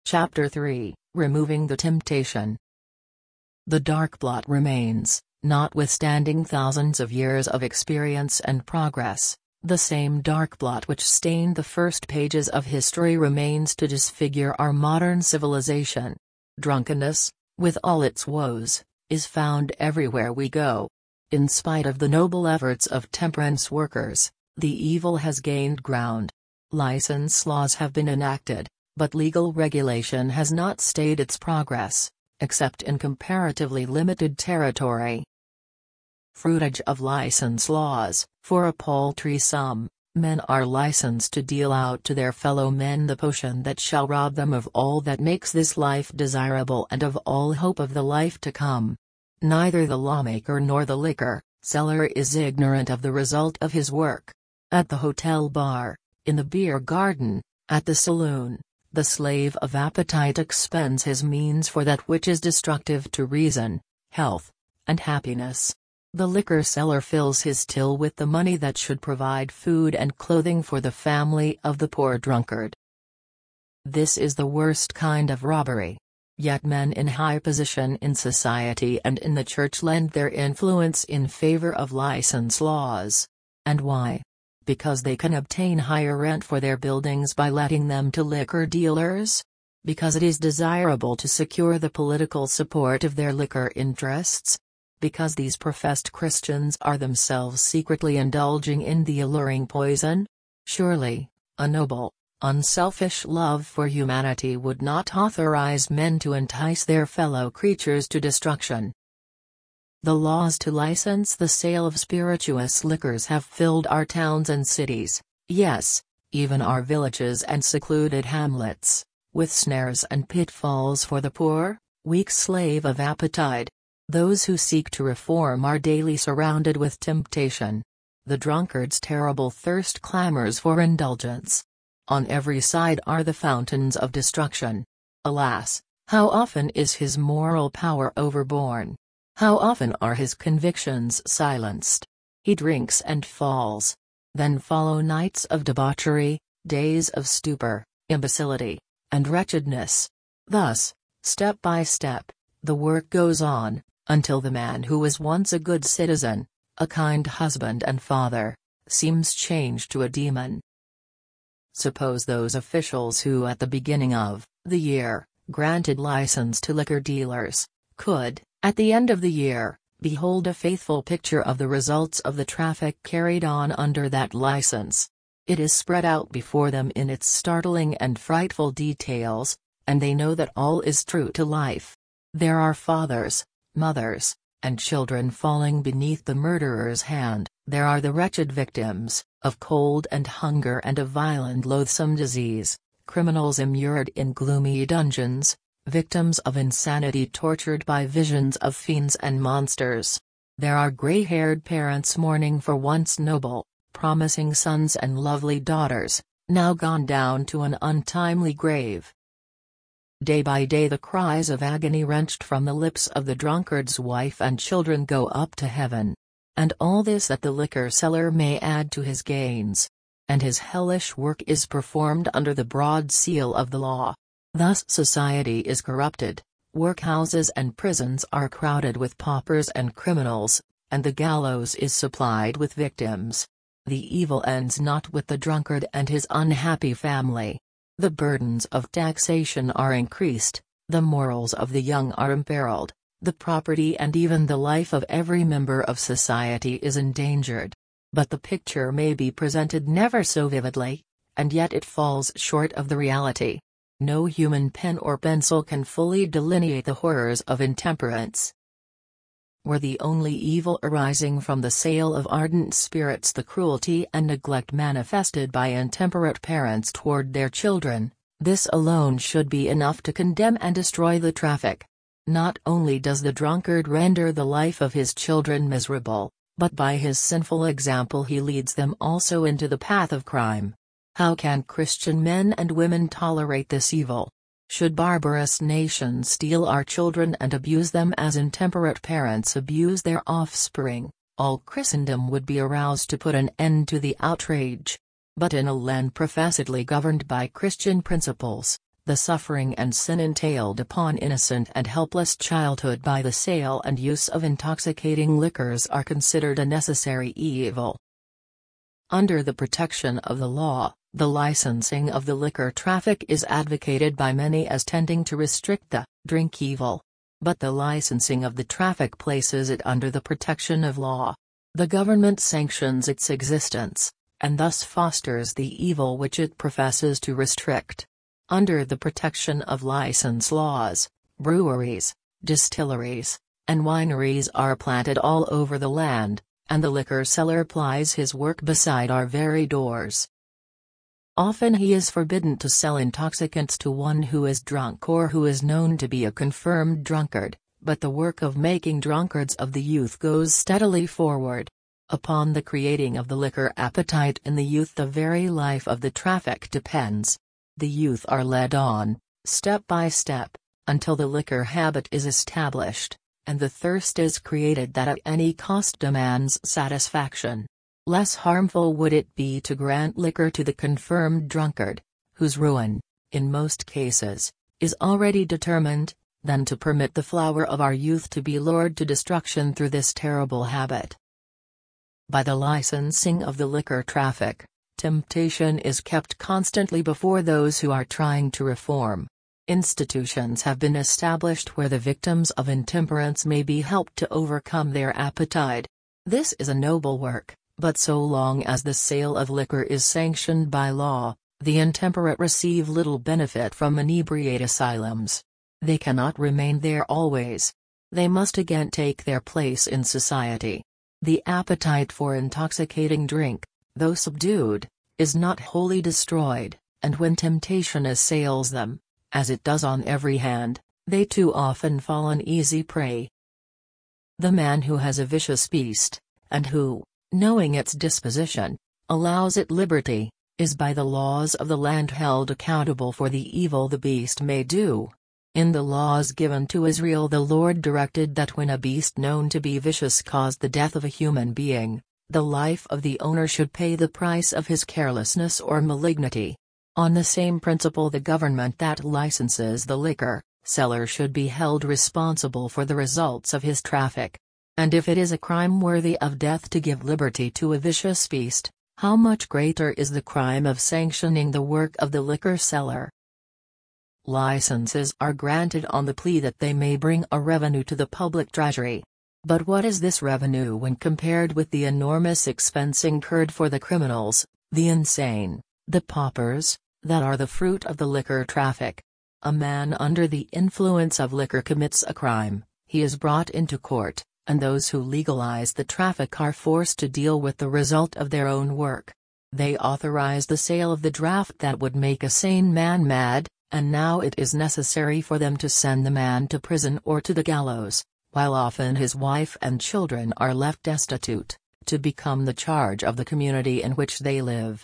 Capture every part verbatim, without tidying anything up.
Chapter three, Removing the Temptation. The dark blot remains, notwithstanding thousands of years of experience and progress. The same dark blot which stained the first pages of history remains to disfigure our modern civilization. Drunkenness, with all its woes, is found everywhere we go. In spite of the noble efforts of temperance workers, the evil has gained ground. License laws have been enacted, but legal regulation has not stayed its progress, except in comparatively limited territory. Fruitage of license laws: for a paltry sum, men are licensed to deal out to their fellow men the potion that shall rob them of all that makes this life desirable and of all hope of the life to come. Neither the lawmaker nor the liquor seller is ignorant of the result of his work. At the hotel bar, in the beer garden, at the saloon, the slave of appetite expends his means for that which is destructive to reason, health, and happiness. The liquor seller fills his till with the money that should provide food and clothing for the family of the poor drunkard. This is the worst kind of robbery. Yet men in high position in society and in the church lend their influence in favor of license laws. And why? Because they can obtain higher rent for their buildings by letting them to liquor dealers? Because it is desirable to secure the political support of their liquor interests? Because these professed Christians are themselves secretly indulging in the alluring poison? Surely, a noble, unselfish love for humanity would not authorize men to entice their fellow creatures to destruction. The laws to license the sale of spirituous liquors have filled our towns and cities, yes, even our villages and secluded hamlets, with snares and pitfalls for the poor, weak slave of appetite. Those who seek to reform are daily surrounded with temptation. The drunkard's terrible thirst clamors for indulgence. On every side are the fountains of destruction. Alas, how often is his moral power overborne? How often are his convictions silenced? He drinks and falls. Then follow nights of debauchery, days of stupor, imbecility, and wretchedness. Thus, step by step, the work goes on, until the man who was once a good citizen, a kind husband and father, seems changed to a demon. Suppose those officials who at the beginning of the year granted license to liquor dealers, could, at the end of the year, behold a faithful picture of the results of the traffic carried on under that license. It is spread out before them in its startling and frightful details, and they know that all is true to life. There are fathers, mothers, and children falling beneath the murderer's hand. There are the wretched victims of cold and hunger and of violent loathsome disease, criminals immured in gloomy dungeons, victims of insanity tortured by visions of fiends and monsters. There are gray-haired parents mourning for once noble, promising sons and lovely daughters, now gone down to an untimely grave. Day by day the cries of agony wrenched from the lips of the drunkard's wife and children go up to heaven. And all this that the liquor seller may add to his gains. And his hellish work is performed under the broad seal of the law. Thus society is corrupted, workhouses and prisons are crowded with paupers and criminals, and the gallows is supplied with victims. The evil ends not with the drunkard and his unhappy family. The burdens of taxation are increased, the morals of the young are imperiled, the property and even the life of every member of society is endangered. But the picture may be presented never so vividly, and yet it falls short of the reality. No human pen or pencil can fully delineate the horrors of intemperance. Were the only evil arising from the sale of ardent spirits the cruelty and neglect manifested by intemperate parents toward their children, this alone should be enough to condemn and destroy the traffic. Not only does the drunkard render the life of his children miserable, but by his sinful example he leads them also into the path of crime. How can Christian men and women tolerate this evil? Should barbarous nations steal our children and abuse them as intemperate parents abuse their offspring, all Christendom would be aroused to put an end to the outrage. But in a land professedly governed by Christian principles, the suffering and sin entailed upon innocent and helpless childhood by the sale and use of intoxicating liquors are considered a necessary evil. Under the protection of the law, the licensing of the liquor traffic is advocated by many as tending to restrict the drink evil. But the licensing of the traffic places it under the protection of law. The government sanctions its existence, and thus fosters the evil which it professes to restrict. Under the protection of license laws, breweries, distilleries, and wineries are planted all over the land, and the liquor seller plies his work beside our very doors. Often he is forbidden to sell intoxicants to one who is drunk or who is known to be a confirmed drunkard, but the work of making drunkards of the youth goes steadily forward. Upon the creating of the liquor appetite in the youth the very life of the traffic depends. The youth are led on, step by step, until the liquor habit is established, and the thirst is created that at any cost demands satisfaction. Less harmful would it be to grant liquor to the confirmed drunkard, whose ruin, in most cases, is already determined, than to permit the flower of our youth to be lured to destruction through this terrible habit. By the licensing of the liquor traffic, temptation is kept constantly before those who are trying to reform. Institutions have been established where the victims of intemperance may be helped to overcome their appetite. This is a noble work. But so long as the sale of liquor is sanctioned by law, the intemperate receive little benefit from inebriate asylums. They cannot remain there always. They must again take their place in society. The appetite for intoxicating drink, though subdued, is not wholly destroyed, and when temptation assails them, as it does on every hand, they too often fall an easy prey. The man who has a vicious beast, and who, knowing its disposition, allows it liberty, is by the laws of the land held accountable for the evil the beast may do. In the laws given to Israel the Lord directed that when a beast known to be vicious caused the death of a human being, the life of the owner should pay the price of his carelessness or malignity. On the same principle the government that licenses the liquor seller should be held responsible for the results of his traffic. And if it is a crime worthy of death to give liberty to a vicious beast, how much greater is the crime of sanctioning the work of the liquor seller? Licenses are granted on the plea that they may bring a revenue to the public treasury. But what is this revenue when compared with the enormous expense incurred for the criminals, the insane, the paupers, that are the fruit of the liquor traffic? A man under the influence of liquor commits a crime, he is brought into court, and those who legalize the traffic are forced to deal with the result of their own work. They authorize the sale of the draft that would make a sane man mad, and now it is necessary for them to send the man to prison or to the gallows, while often his wife and children are left destitute, to become the charge of the community in which they live.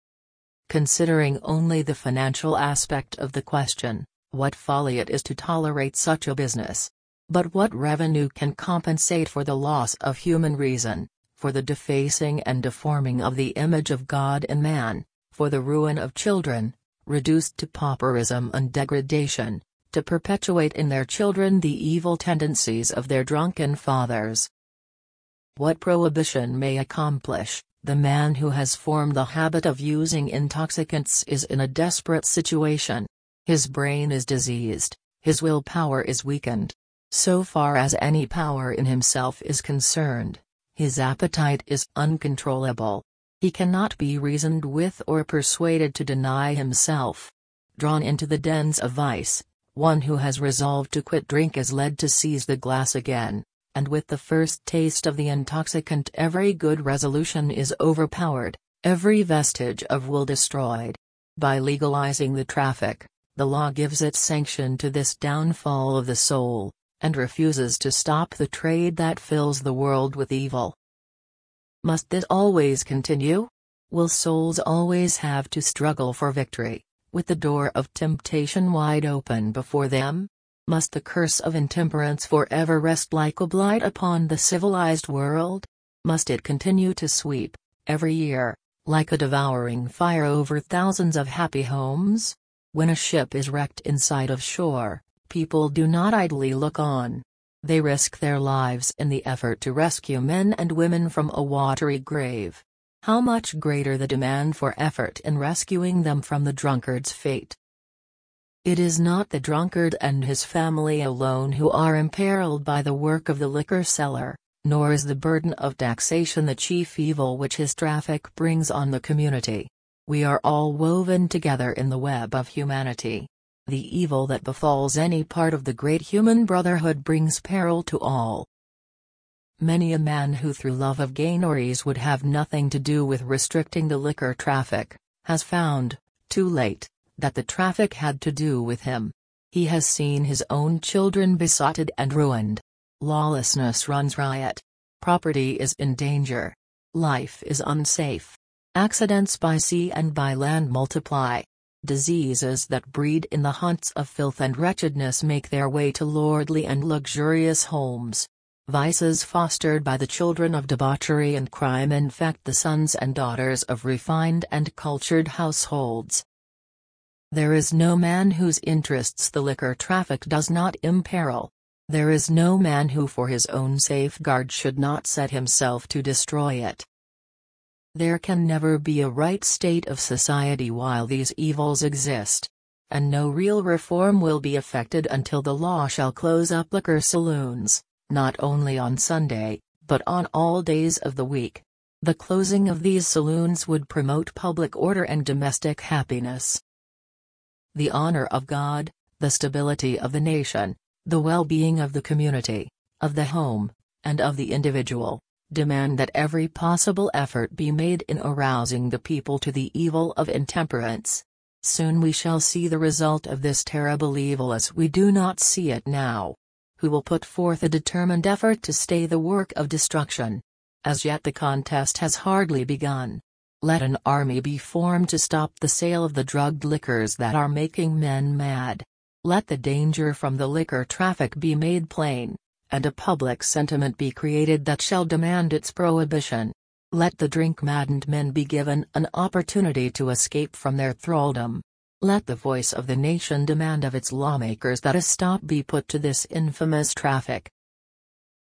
Considering only the financial aspect of the question, what folly it is to tolerate such a business. But what revenue can compensate for the loss of human reason, for the defacing and deforming of the image of God in man, for the ruin of children, reduced to pauperism and degradation, to perpetuate in their children the evil tendencies of their drunken fathers? What prohibition may accomplish, the man who has formed the habit of using intoxicants is in a desperate situation. His brain is diseased, his willpower is weakened. So far as any power in himself is concerned, his appetite is uncontrollable. He cannot be reasoned with or persuaded to deny himself. Drawn into the dens of vice, one who has resolved to quit drink is led to seize the glass again, and with the first taste of the intoxicant every good resolution is overpowered, every vestige of will destroyed. By legalizing the traffic, the law gives its sanction to this downfall of the soul, and refuses to stop the trade that fills the world with evil. Must this always continue? Will souls always have to struggle for victory, with the door of temptation wide open before them? Must the curse of intemperance forever rest like a blight upon the civilized world? Must it continue to sweep, every year, like a devouring fire over thousands of happy homes? When a ship is wrecked in sight of shore, people do not idly look on. They risk their lives in the effort to rescue men and women from a watery grave. How much greater the demand for effort in rescuing them from the drunkard's fate. It is not the drunkard and his family alone who are imperiled by the work of the liquor seller, nor is the burden of taxation the chief evil which his traffic brings on the community. We are all woven together in the web of humanity. The evil that befalls any part of the great human brotherhood brings peril to all. Many a man who through love of gain or ease would have nothing to do with restricting the liquor traffic, has found, too late, that the traffic had to do with him. He has seen his own children besotted and ruined. Lawlessness runs riot. Property is in danger. Life is unsafe. Accidents by sea and by land multiply. Diseases that breed in the haunts of filth and wretchedness make their way to lordly and luxurious homes. Vices fostered by the children of debauchery and crime infect the sons and daughters of refined and cultured households. There is no man whose interests the liquor traffic does not imperil. There is no man who for his own safeguard should not set himself to destroy it. There can never be a right state of society while these evils exist. And no real reform will be effected until the law shall close up liquor saloons, not only on Sunday, but on all days of the week. The closing of these saloons would promote public order and domestic happiness. The honor of God, the stability of the nation, the well-being of the community, of the home, and of the individual, demand that every possible effort be made in arousing the people to the evil of intemperance. Soon we shall see the result of this terrible evil as we do not see it now. Who will put forth a determined effort to stay the work of destruction? As yet the contest has hardly begun. Let an army be formed to stop the sale of the drugged liquors that are making men mad. Let the danger from the liquor traffic be made plain, and a public sentiment be created that shall demand its prohibition. Let the drink-maddened men be given an opportunity to escape from their thraldom. Let the voice of the nation demand of its lawmakers that a stop be put to this infamous traffic.